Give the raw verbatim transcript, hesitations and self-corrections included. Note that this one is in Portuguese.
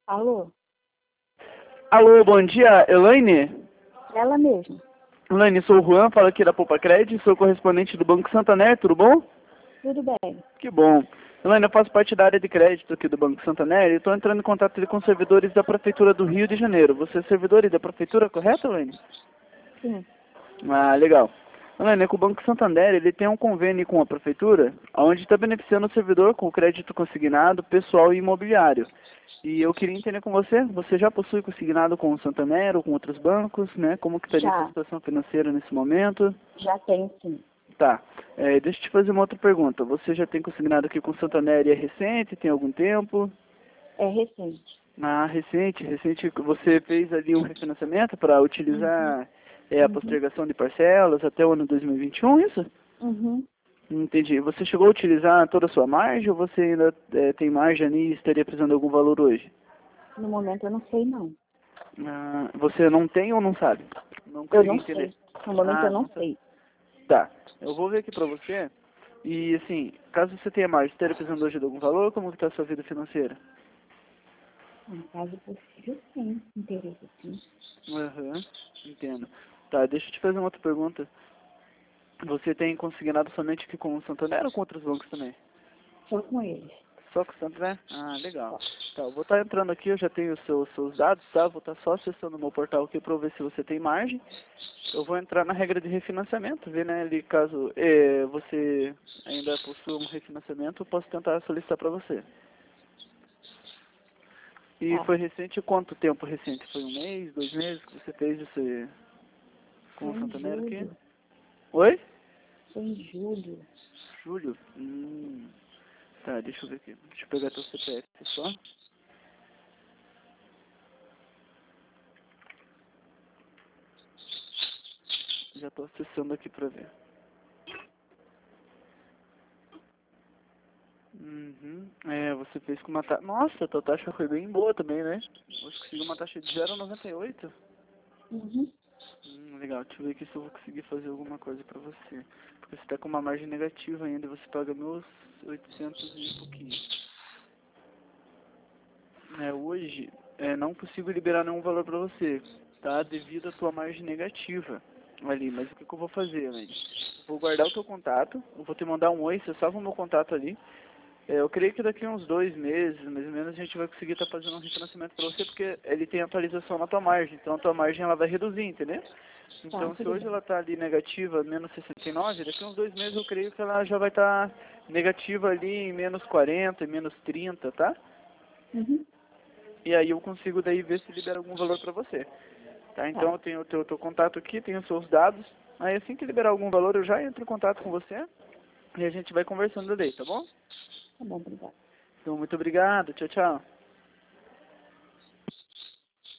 Alô? Alô, bom dia, Elaine? Ela mesma. Elaine, sou o Juan, falo aqui da Poupa Cred, sou correspondente do Banco Santander, tudo bom? Tudo bem. Que bom. Elaine, eu faço parte da área de crédito aqui do Banco Santander e estou entrando em contato ali com servidores da Prefeitura do Rio de Janeiro. Você é servidor da Prefeitura, correto, Elaine? Sim. Ah, legal. Elaine, com o Banco Santander, ele tem um convênio com a Prefeitura, onde está beneficiando o servidor com crédito consignado, pessoal e imobiliário. E eu queria entender com você, você já possui consignado com o Santander ou com outros bancos, né? Como que estaria a sua Já. situação financeira nesse momento? Já tenho, sim. Tá. É, deixa eu te fazer uma outra pergunta. Você já tem consignado aqui com o Santander e é recente? Tem algum tempo? É recente. Ah, recente. Recente. Você fez ali um refinanciamento para Uhum. utilizar é, a Uhum. postergação de parcelas até o ano dois mil e vinte e um, isso? Uhum. Entendi. Você chegou a utilizar toda a sua margem ou você ainda é, tem margem ali e estaria precisando de algum valor hoje? No momento eu não sei, não. Ah, você não tem ou não sabe? Não Eu consegui não entender. sei. No momento Ah, eu não não sabe. sei. Tá. Eu vou ver aqui pra você. E assim, caso você tenha margem, estaria precisando hoje de algum valor, como que tá a sua vida financeira? No caso possível, sim. Interesse, sim. Aham, entendo. Tá, deixa eu te fazer uma outra pergunta. Você tem consignado somente aqui com o Santander ou com outros bancos também? Só com eles. Só com o Santander? Ah, legal. Tá, eu vou estar entrando aqui, eu já tenho os seus, seus dados, tá? Vou estar só acessando o meu portal aqui para ver se você tem margem. Eu vou entrar na regra de refinanciamento, ver, né, ali caso eh, você ainda possua um refinanciamento, eu posso tentar solicitar para você. E Tá. foi recente, quanto tempo recente? Foi um mês, dois meses que você fez esse com Foi o em Santander aqui? julho. Oi? Foi em julho. Julho? Hum, tá, deixa eu ver aqui. Deixa eu pegar teu C P F só. Já tô acessando aqui pra ver. Uhum. É, você fez com uma taxa... Nossa, a tua taxa foi bem boa também, né? Você conseguiu uma taxa de zero vírgula noventa e oito. Uhum. Hum, legal, deixa eu ver aqui se eu vou conseguir fazer alguma coisa pra você. Porque você tá com uma margem negativa ainda, você paga mil e oitocentos e pouquinho. É, hoje, é, não consigo liberar nenhum valor pra você, tá? Devido à tua margem negativa ali. Mas o que, que eu vou fazer, velho? Vou guardar o teu contato, eu vou te mandar um oi, você salva o meu contato ali. É, eu creio que daqui a uns dois meses, mais ou menos, a gente vai conseguir estar fazendo um refinanciamento para você, porque ele tem atualização na tua margem, então a tua margem ela vai reduzir, entendeu? Tá, Então, se tudo hoje bem. ela está ali negativa, menos sessenta e nove, daqui a uns dois meses eu creio que ela já vai estar negativa ali em menos quarenta, em menos trinta, tá? Uhum. E aí eu consigo daí ver se libera algum valor para você, tá? Então Tá. eu tenho o teu, teu contato aqui, tenho os seus dados, aí assim que liberar algum valor eu já entro em contato com você e a gente vai conversando daí, tá bom? Tá bom, obrigada. Então, muito obrigado, tchau, tchau.